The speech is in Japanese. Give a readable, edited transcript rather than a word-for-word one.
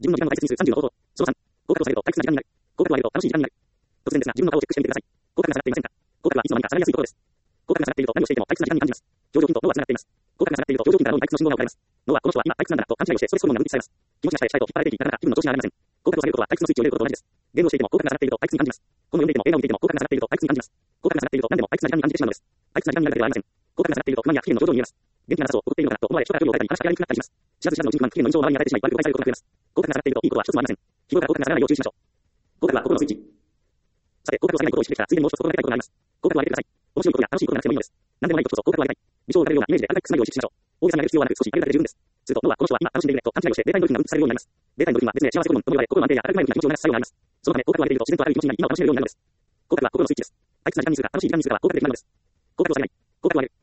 自分の時間の大切にする30の方法。その3、合格をされると退屈な時間になる。合格を上げると楽しい時間になる。突然ですが、自分の顔をチェックしてみてください。合格が下がっていませんか？合格はいつの間にか下がりやすいことです。合格が下がっていると何をしていても退屈な時間に感じます。上場筋と脳は繋がっています。合格が下がっていると上場筋から脳に退屈の信号が送られます。脳はこの人は今退屈なんだなと勘違いをしてストレスホルモンが分泌されます。気持ちがしたいと引っ張られていき、なかなか気分の調子が上がりません。合格を下げることは退屈のスイッチを入れることと同じです。ゲームをしていても合格が下がっていると退屈に感じます。本を読んでいても映画を見ていても合格が下がっていると退屈に感じます。合格が下がっていると何でも退屈な時間に感じてしまうのです。退屈な時間になるだけではありません。合格が下がっていると不満や不機嫌の症状に見えます。元気な夏を送っているのかなと思われ、人から距離を置いたり話しかけられにくくなったりします。知らず知らずのうちに不満不機嫌の印象を周りに与えてしまい、悪く誤解されることが増えます。合格が下がっているといいことは一つもありません。日頃から合格が下がらないよう注意しましょう。合格は心のスイッチ。さて、合格を下げないことを意識できたら、ついでにもう一つ心がけたいことがあります。合格を上げてください。面白いことや楽しいことがなくてもいいのです。何でもないことこそ合格を上げたい。微笑を打たれるようなイメージでありたいくすなりを意識しましょう。大げさに上げる必要はなく、少し上げるだけで十分です。すると脳はこの人は今楽しんでいるねと勘違いをして、ベータインドルフィンが分泌されるようになります。ベータインドルフィンは別名幸せホルモンとも言われ、心の安定や明るく前向きな気持ちを促す作用があります。そのため、合格を上げていると自然と明るい気持ちになり、今を楽しめるようになるのです。合格は心のスイッチです。退屈な時間にするか楽しい時間にするかは合格で決まるのです。合格を下げない。合格を上げる。